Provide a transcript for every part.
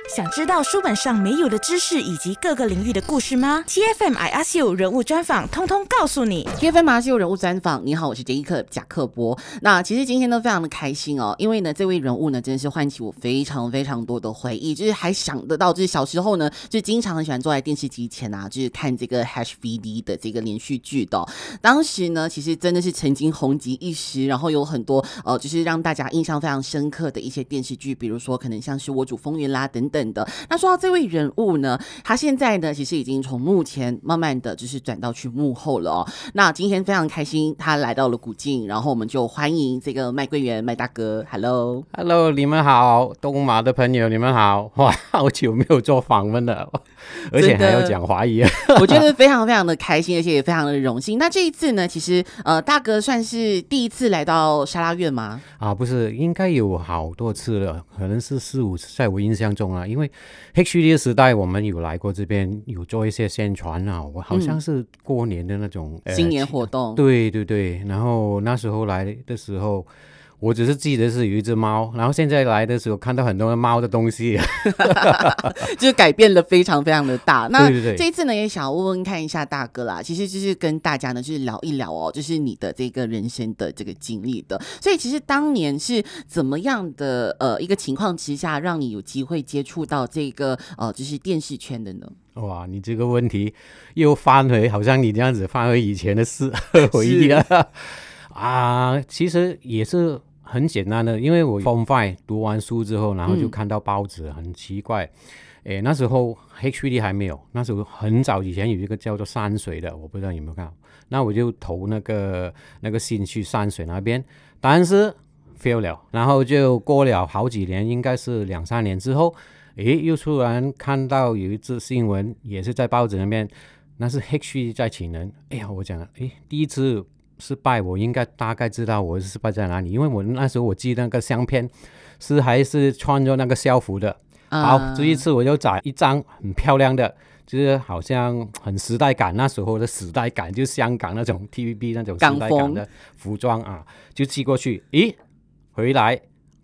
想知道书本上没有的知识以及各个领域的故事吗？ TFM I Ask You 人物专访通通告诉你。 TFM I Ask You 人物专访，你好，我是杰伊克贾克波。那其实今天呢非常的开心哦，因为呢这位人物呢真的是唤起我非常非常多的回忆，就是还想得到，就是小时候呢就经常很喜欢坐在电视机前啊，就是看这个 HVD 的这个连续剧的当时呢其实真的是曾经红极一时，然后有很多就是让大家印象非常深刻的一些电视剧，比如说可能像是我主风云啦等等的。那说到这位人物呢，他现在呢其实已经从幕前慢慢的就是转到去幕后了那今天非常开心他来到了古晋，然后我们就欢迎这个麦桂元麦大哥。 Hello， 你们好，东马的朋友你们好。哇，好久没有做访问了，而且还要讲华语我觉得非常非常的开心，而且也非常的荣幸。那这一次呢其实大哥算是第一次来到沙拉院吗？ 不是，应该有好多次了，可能是4-5次在我印象中因为 HVD 的时代我们有来过这边，有做一些宣传我好像是过年的那种新年活动。 对对对，然后那时候来的时候我只是记得是有一只猫，然后现在来的时候看到很多猫的东西就是改变了非常非常的大。那对对对， 这一次呢也想要问问看一下大哥啦，其实就是跟大家呢就是聊一聊就是你的这个人生的这个经历的。所以其实当年是怎么样的一个情况之下让你有机会接触到这个就是电视圈的呢？ 哇，你这个问题又翻回，好像你这样子翻回以前的事回忆了其实也是很简单的，因为我 Form 5 读完书之后，然后就看到报纸，很奇怪那时候 HVD 还没有，那时候很早以前有一个叫做山水的，我不知道你有没有看到，那我就投那个信去山水那边，但是 fail 了，然后就过了好几年，应该是2-3年之后又突然看到有一则新闻，也是在报纸那边，那是 HVD 在请人。我讲第一次失败，我应该大概知道我失败在哪里，因为我那时候我记得那个相片还是穿着那个校服的好，这一次我就找一张很漂亮的，就是好像很时代感，那时候的时代感，就是香港那种 TVB 那种时代感的服装就寄过去，回来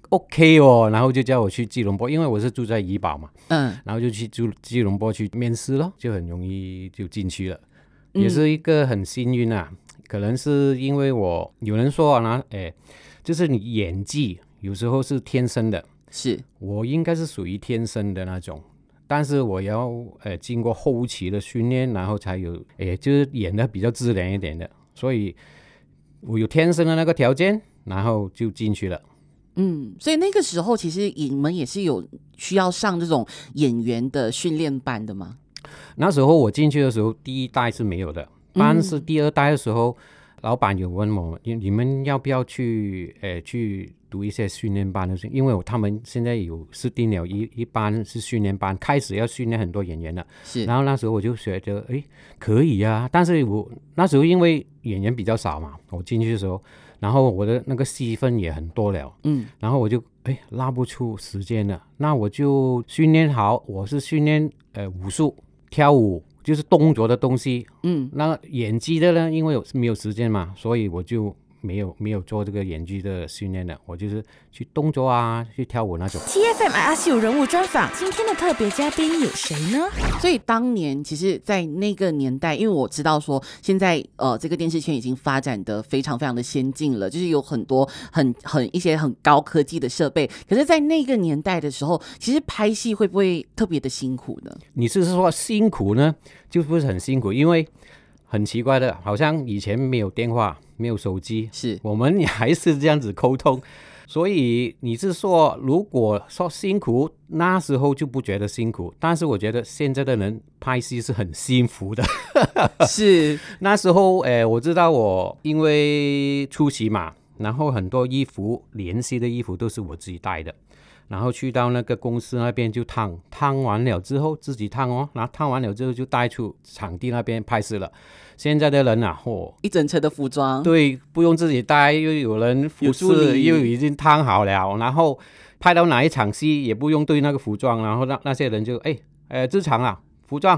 OK 然后就叫我去吉隆坡，因为我是住在怡保嘛，然后就去吉隆坡去面试咯，就很容易就进去了，也是一个很幸运可能是因为有人说就是你演技有时候是天生的， 是我应该是属于天生的那种，但是我要经过后期的训练，然后才有就是演得比较自然一点的，所以我有天生的那个条件，然后就进去了。 所以那个时候其实你们也是有需要上这种演员的训练班的吗？ 那时候我进去的时候第一代是没有的，但是第二代的时候老板有问我你们要不要去读一些训练班的，因为他们现在有是定了一班是训练班，开始要训练很多演员了，是。然后那时候我就觉得可以但是我那时候因为演员比较少嘛，我进去的时候，然后我的那个戏份也很多了，然后我就拉不出时间了，那我就训练好，我是训练武术跳舞，就是动作的东西，那演技的呢，因为没有时间嘛，所以我就没有做这个演技的训练的，我就是去动作去跳舞那种。 TFM I Ask You 人物专访，今天的特别嘉宾有谁呢？ 所以当年其实在那个年代，因为我知道说现在这个电视圈已经发展的非常非常的先进了，就是有很多一些很高科技的设备，可是在那个年代的时候，其实拍戏会不会特别的辛苦呢？ 你是说辛苦呢？就不是很辛苦，因为很奇怪的，好像以前没有电话没有手机，是我们还是这样子沟通，所以你是说如果说辛苦，那时候就不觉得辛苦，但是我觉得现在的人拍戏是很幸福的是那时候我知道我因为出席嘛，然后很多衣服联系的衣服都是我自己带的，然后去到那个公司那边就烫完了之后自己烫然后烫完了之后就带出场地那边拍摄了。现在的人一整车的服装， 对，不用自己带，又有人服侍，又已经烫好了，然后拍到哪一场戏也不用对那个服装，然后那些人就这场服装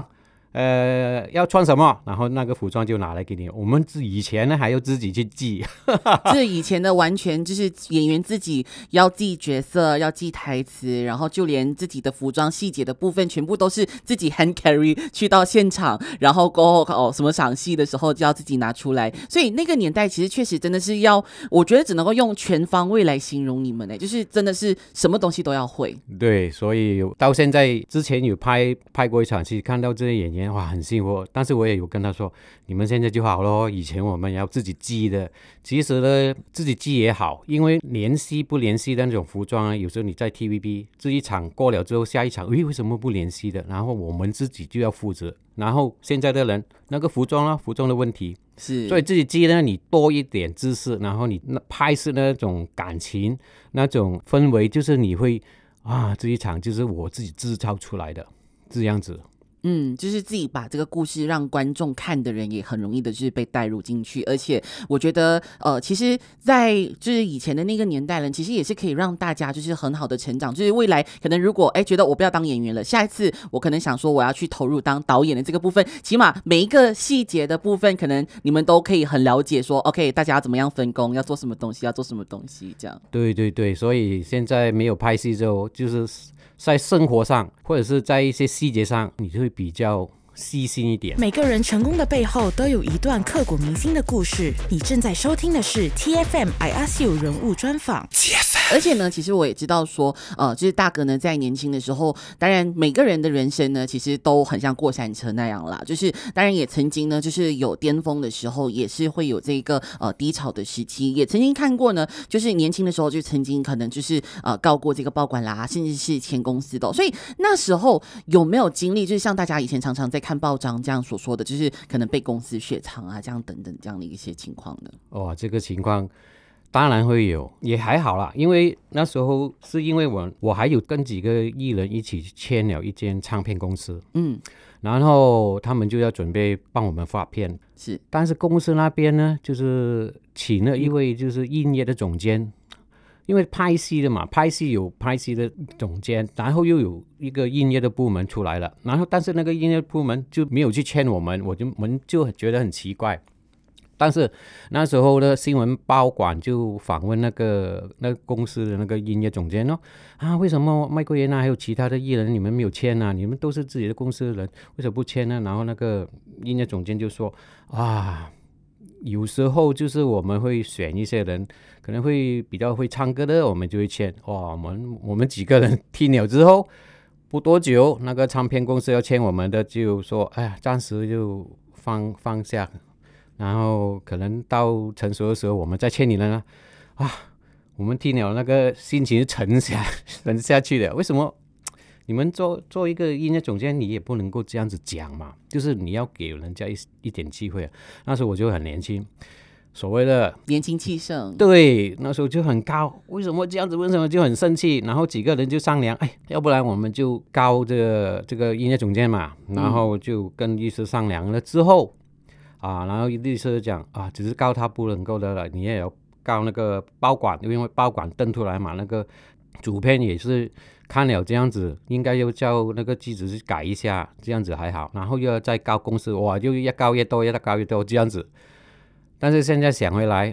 要穿什么，然后那个服装就拿来给你。我们以前呢还要自己去记， 这以前的完全就是演员自己要记角色，要记台词，然后就连自己的服装细节的部分，全部都是自己 hand carry 去到现场，然后过后什么场戏的时候就要自己拿出来。所以那个年代其实确实真的是要，我觉得只能够用全方位来形容你们就是真的是什么东西都要会。 对，所以到现在之前有拍过一场戏，看到这些演员哇很辛苦，但是我也有跟他说，你们现在就好咯，以前我们要自己记的。其实呢自己记也好，因为联系不联系的那种服装有时候你在 TVB 这一场过了之后，下一场为什么不联系的，然后我们自己就要负责。然后现在的人那个服装的问题是， 所以自己记呢，你多一点知识，然后你那拍摄那种感情那种氛围，就是你会这一场就是我自己制造出来的这样子。 就是自己把这个故事让观众看的人也很容易的就是被带入进去，而且我觉得其实在就是以前的那个年代人，其实也是可以让大家就是很好的成长，就是未来可能如果觉得我不要当演员了，下一次我可能想说我要去投入当导演的这个部分，起码每一个细节的部分可能你们都可以很了解说 OK 大家要怎么样分工，要做什么东西，要做什么东西这样。 对对对，所以现在没有拍戏之后，就是在生活上或者是在一些细节上你就会比较细心一点。 每个人成功的背后都有一段刻骨铭心的故事。你正在收听的是 TFM I Ask You 人物专访。 而且呢，其实我也知道说，就是大哥呢在年轻的时候，当然每个人的人生呢，其实都很像过山车那样啦。就是当然也曾经呢，就是有巅峰的时候，也是会有这个低潮的时期。也曾经看过呢，就是年轻的时候就曾经可能就是告过这个报馆啦，甚至是前公司的。所以那时候有没有经历，就是像大家以前常常在看报章这样所说的，就是可能被公司雪藏啊，这样等等这样的一些情况呢？ 这个情况当然会有，也还好啦，因为那时候是因为我还有跟几个艺人一起签了一间唱片公司，然后他们就要准备帮我们发片， 是， 但是公司那边呢，就是请了一位就是音乐的总监，因为拍戏的嘛，拍戏有拍戏的总监，然后又有一个音乐的部门出来了，然后但是那个音乐部门就没有去签我们就觉得很奇怪。但是那时候的新闻报馆就访问那个公司的那个音乐总监为什么麦桂园还有其他的艺人你们没有签啊？你们都是自己的公司的人，为什么不签呢？然后那个音乐总监就说有时候就是我们会选一些人可能会比较会唱歌的，我们就会签。我们几个人听了之后不多久，那个唱片公司要签我们的就说暂时就放下，然后可能到成熟的时候我们再签你了呢。我们听了那个心情沉下去了。为什么你们做一个音乐总监，你也不能够这样子讲嘛？就是你要给人家一点机会。那时候我就很年轻，所谓的年轻气盛， 对，那时候就很高，为什么这样子？为什么就很生气？然后几个人就商量，要不然我们就告这个音乐总监嘛。然后就跟律师商量了之后然后律师讲只是告他不能够的了，你也要告那个报馆，因为报馆登出来嘛，那个主编也是看了这样子，应该又叫那个记者去改一下，这样子还好，然后又要再告公司，就越告越多，越告越多这样子。但是现在想回来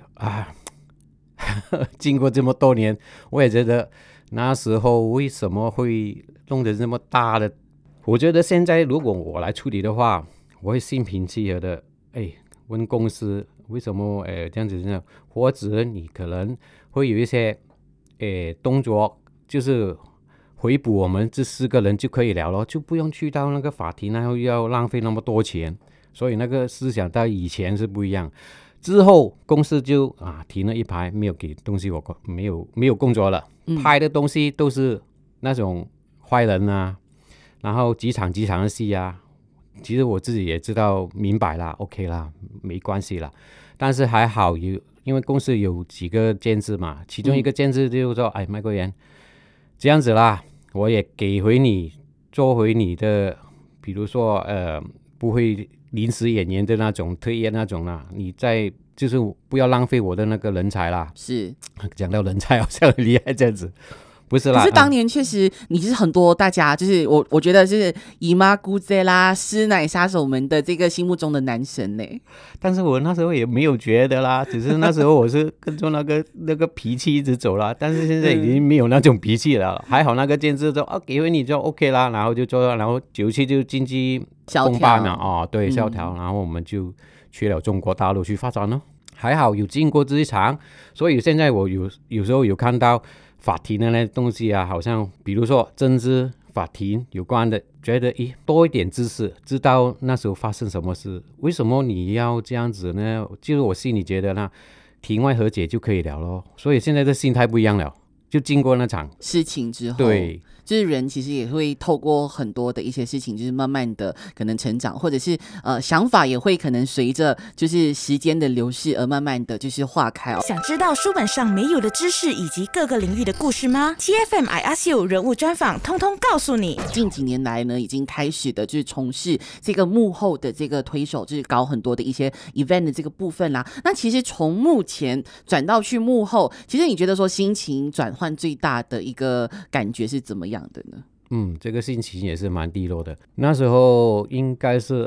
经过这么多年，我也觉得那时候为什么会弄得这么大的，我觉得现在如果我来处理的话，我会心平气和的问公司为什么这样子呢？或者你可能会有一些动作，就是回补我们这4个人就可以了咯，就不用去到那个法庭，然后要浪费那么多钱。所以那个思想到以前是不一样。之后公司就停了一排，没有给东西，我没有工作了，拍的东西都是那种坏人然后几场的戏其实我自己也知道明白啦 OK 啦，没关系啦。但是还好因为公司有几个监制嘛，其中一个监制就说麦桂园这样子啦，我也给回你做回你的，比如说不会临时演员的那种退业那种啦，你再就是不要浪费我的那个人才啦。 是讲到人才好像很厉害这样子， 不是啦。 可是当年确实你是很多大家就是我觉得是姨妈姑姐啦、师奶杀手们的这个心目中的男神呢。 但是我那时候也没有觉得啦，只是那时候我是跟着那个脾气一直走啦。但是现在已经没有那种脾气了，还好那个监制说给回你就 OK 啦，然后就做，然后97就经济崩盘了对，萧条，然后我们就去了中国大陆去发展了。还好有经过这一场，所以现在我有时候有看到法庭的那东西啊，好像比如说政治法庭有关的，觉得多一点知识，知道那时候发生什么事，为什么你要这样子呢？就是我心里觉得呢，庭外和解就可以了咯。所以现在的心态不一样了，就经过那场事情之后， 对， 就是人其实也会透过很多的一些事情，就是慢慢的可能成长，或者是想法也会可能随着就是时间的流逝而慢慢的就是化开想知道书本上没有的知识以及各个领域的故事吗？ TFM I Ask You 人物专访通通告诉你。 近几年来呢，已经开始的就是从事这个幕后的这个推手，就是搞很多的一些 event 的这个部分啦。那其实从幕前转到去幕后，其实你觉得说心情转换最大的一个感觉是怎么样的呢？ 这个心情也是蛮低落的。那时候应该是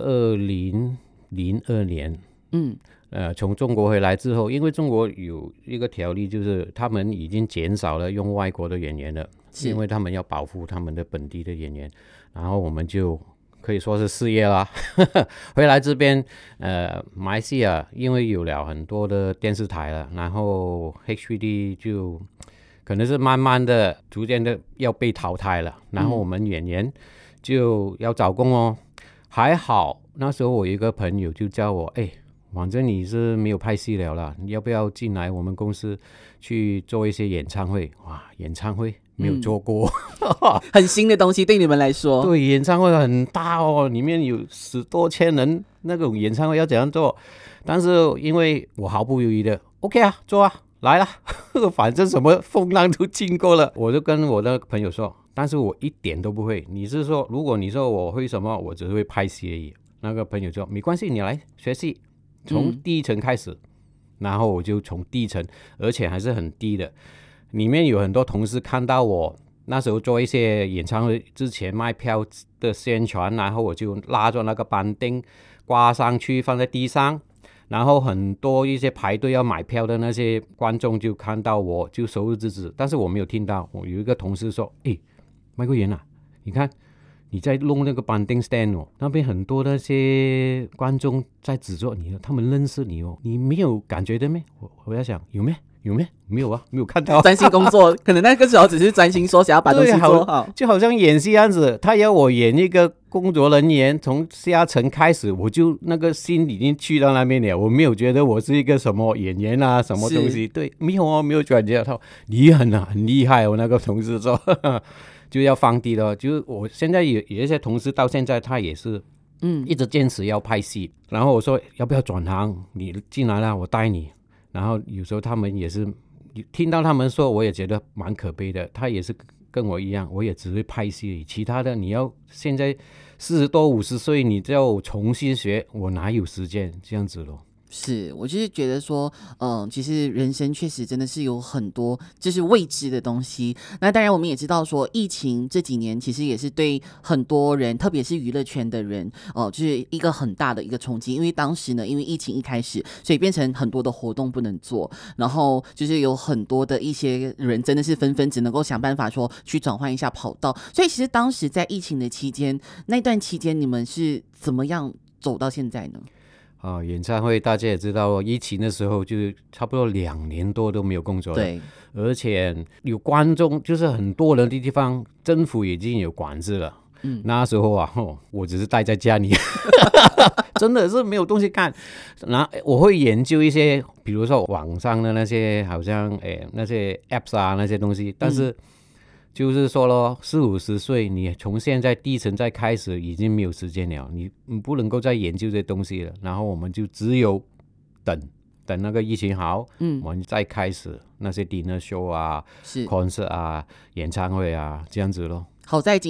2002年，从中国回来之后，因为中国有一个条例，就是他们已经减少了用外国的演员了，因为他们要保护他们的本地的演员，然后我们就可以说是失业啦。回来这边马来西亚因为有了很多的电视台了，然后 HVD 就可能是慢慢的逐渐的要被淘汰了，然后我们演员就要找工哦。还好那时候我有一个朋友就叫我反正你是没有拍戏了啦，你要不要进来我们公司去做一些演唱会？哇，演唱会没有做过， 很新的东西对你们来说。 对，演唱会很大哦，里面有10多千人，那种演唱会要怎样做？但是因为我毫不犹豫的 OK 啊，做啊，来了，反正什么风浪都经过了，我就跟我的朋友说，但是我一点都不会。你是说，如果你说我会什么，我只会拍戏而已。那个朋友说没关系，你来学戏，从第一层开始，然后我就从第一层，而且还是很低的。里面有很多同事看到我那时候做一些演唱会之前卖票的宣传，然后我就拉着那个板钉挂上去放在地上，然后很多一些排队要买票的那些观众就看到我就手指指，但是我没有听到。我有一个同事说麦国元啊，你看你在弄那个板钉 stand 哦，那边很多那些观众在指着你，他们认识你哦，你没有感觉的咩？我在想有咩？没有啊，没有看到。 专心工作，可能那个时候只是专心说想要把东西做好， 就好像演戏样子，他要我演一个工作人员，从下层开始，我就那个心已经去到那边了，我没有觉得我是一个什么演员啊，什么东西，对，没有啊，没有感觉到。你很厉害哦，那个同事说就要放低了。就我现在有一些同事到现在他也是一直坚持要拍戏，然后我说要不要转行，你进来了我带你。然后有时候他们也是听到他们说，我也觉得蛮可悲的。他也是跟我一样，我也只会拍戏而已，其他的你要现在40多50岁，你就要重新学，我哪有时间这样子咯。 是，我就是觉得说，其实人生确实真的是有很多就是未知的东西。那当然我们也知道说，疫情这几年其实也是对很多人，特别是娱乐圈的人，就是一个很大的一个冲击。因为当时呢，因为疫情一开始，所以变成很多的活动不能做，然后就是有很多的一些人真的是纷纷只能够想办法说去转换一下跑道。所以其实当时在疫情的期间，那段期间你们是怎么样走到现在呢？ 演唱会大家也知道，疫情的时候就差不多2年多都没有工作了， 对， 而且有观众，就是很多人的地方，政府已经有管制了。那时候啊，我只是待在家里，真的是没有东西干。然后我会研究一些，比如说网上的那些，好像那些 apps 啊那些东西，但是。就是说咯，40、50岁，你从现在第一层再开始，已经没有时间了，你不能够再研究这些东西了。然后我们就只有等那个疫情好，我们再开始那些 dinner show 啊、concert 啊、演唱会啊这样子咯。 好在今年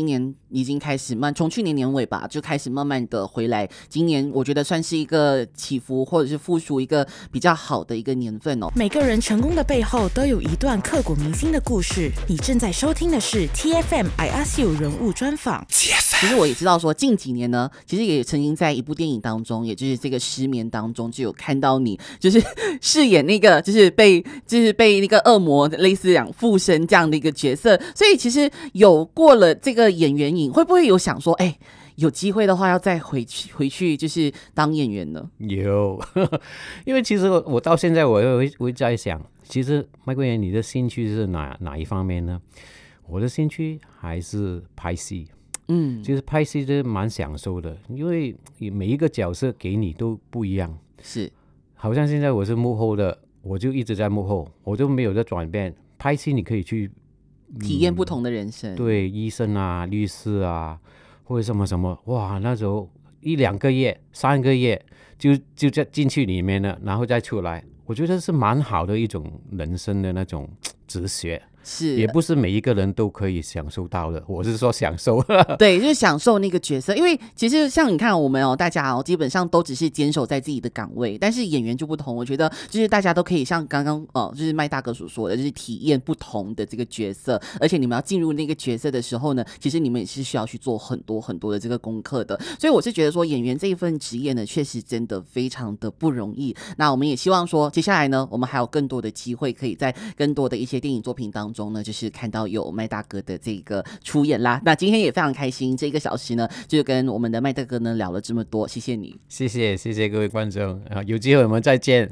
已经开始从去年年尾吧就开始慢慢的回来，今年我觉得算是一个起伏或者是复苏一个比较好的一个年份哦。 每个人成功的背后都有一段刻骨铭心的故事。你正在收听的是 TFM I Ask You 人物专访。 其实我也知道说近几年呢，其实也曾经在一部电影当中，也就是这个失眠当中就有看到你就是饰演那个就是被那个恶魔类似讲附身这样的一个角色，所以其实有过了这个演员瘾，会不会有想说有机会的话要再回去就是当演员呢？ 有因为其实我到现在我会在想，其实麦贵元你的兴趣是哪一方面呢？我的兴趣还是拍戏。其实拍戏是蛮享受的，因为每一个角色给你都不一样。 是， 好像现在我是幕后的，我就一直在幕后，我就没有在转变。拍戏你可以去体验不同的人生。 对，医生啊、律师啊，或者什么什么，哇，那时候1-2个月、3个月就在进去里面了，然后再出来，我觉得是蛮好的一种人生的那种哲学。 是， 也不是每一个人都可以享受到的，我是说享受对，就是享受那个角色。因为其实像你看我们大家基本上都只是坚守在自己的岗位，但是演员就不同，我觉得就是大家都可以像刚刚就是麦大哥所说的，就是体验不同的这个角色，而且你们要进入那个角色的时候呢，其实你们也是需要去做很多很多的这个功课的。所以我是觉得说演员这一份职业呢，确实真的非常的不容易。那我们也希望说接下来呢，我们还有更多的机会可以在更多的一些电影作品当中呢，就是看到有麦大哥的这个出演啦。那今天也非常开心，这1个小时呢就跟我们的麦大哥呢聊了这么多，谢谢你。 谢谢各位观众，有机会我们再见。